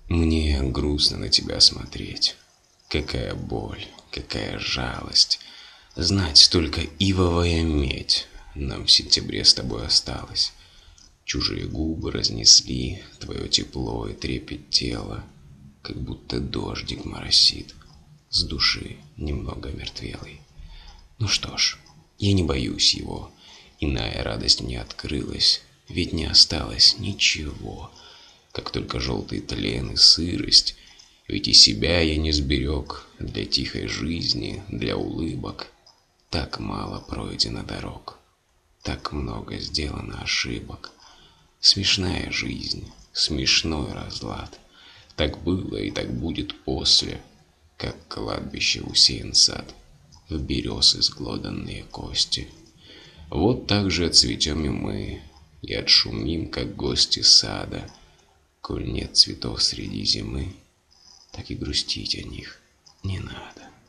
Мне грустно на тебя смотреть. Какая боль, какая жалость. Знать, только ивовая медь нам в сентябре с тобой осталась. Чужие губы разнесли твое тепло и трепет тела, как будто дождик моросит, с души немного мертвелой. Ну что ж, я не боюсь его. Иная радость мне открылась, ведь не осталось ничего, как только желтый тлен и сырость. Ведь и себя я не сберег для тихой жизни, для улыбок. Так мало пройдено дорог, так много сделано ошибок. Смешная жизнь, смешной разлад. Так было и так будет после, как кладбище усеян сад, в берез изглоданные кости. Вот так же отцветем и мы, и отшумим, как гости сада. Коль нет цветов среди зимы, так и грустить о них не надо.